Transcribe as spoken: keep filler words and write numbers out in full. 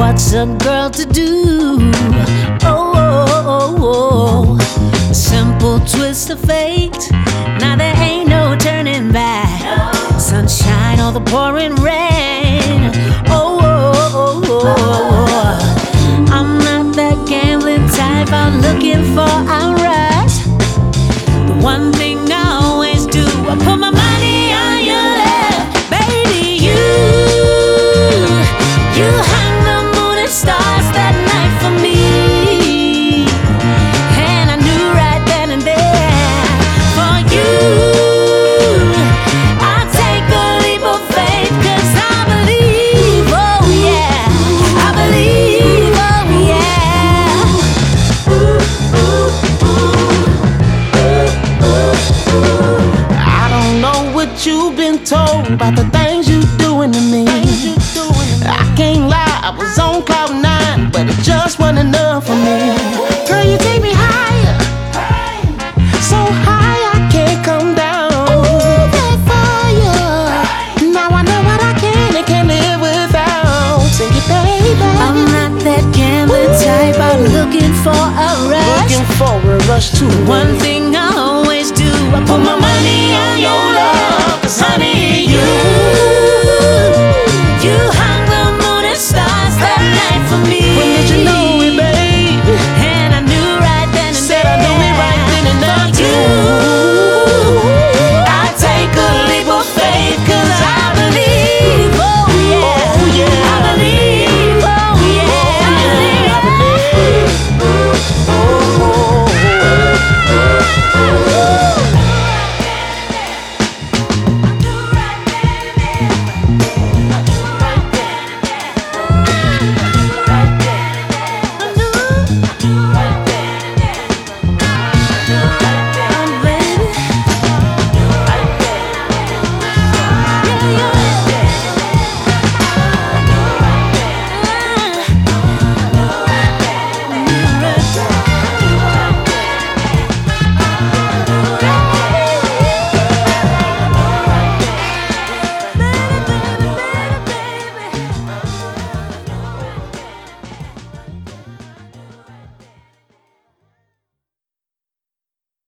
what's a girl to do? Oh, oh, oh, oh. A simple twist of fate. Now there ain't no turning back. Sunshine or the pouring rain. Oh, oh, oh, oh, oh. I'm not that gambling type. I'm looking for outright. The one thing I always do, I put my money on your love, baby. You, you hung the moon and stars that night for me, and I knew right then and there, for you, I'll take a leap of faith, 'cause I believe, oh yeah, I believe, oh yeah. Ooh, ooh, ooh. I don't know what you've been told about the things you're doing to me. I can't lie, I was on cloud nine, but it just wasn't enough for me. Girl, you take me higher, so high I can't come down. Ooh, that fire. Now I know what I can and can't live without. Sing it, baby. I'm not that gambling type. I'm looking for a rush. Looking for a rush to One thing I always do, I put my money on your love, 'cause honey, you, you hung the moon and stars that night for me.